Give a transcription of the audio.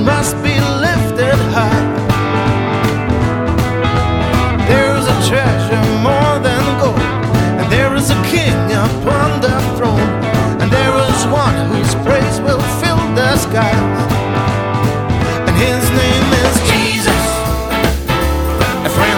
must be lifted high. There is a treasure more than gold, and there is a king upon the throne, and there is one whose praise will fill the skies, and his name is Jesus, a friend